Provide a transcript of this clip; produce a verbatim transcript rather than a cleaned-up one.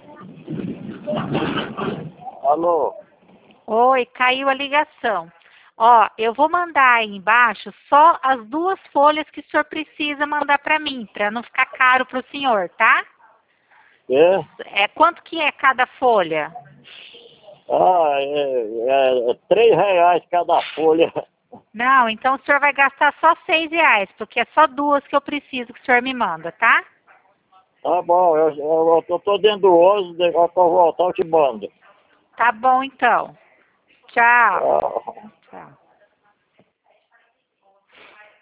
Alô? Oi, caiu a ligação. Ó, eu vou mandar aí embaixo só as duas folhas que o senhor precisa mandar para mim, para não ficar caro para o senhor, tá? É? É, quanto que é cada folha? Ah, é, é três reais cada folha. Não, então o senhor vai gastar só seis reais, porque é só duas que eu preciso que o senhor me manda, tá? Tá bom, eu, eu, eu tô dentro do ônibus, depois que eu voltar eu te mando. Tá bom, então. Tchau. Tchau. Tchau.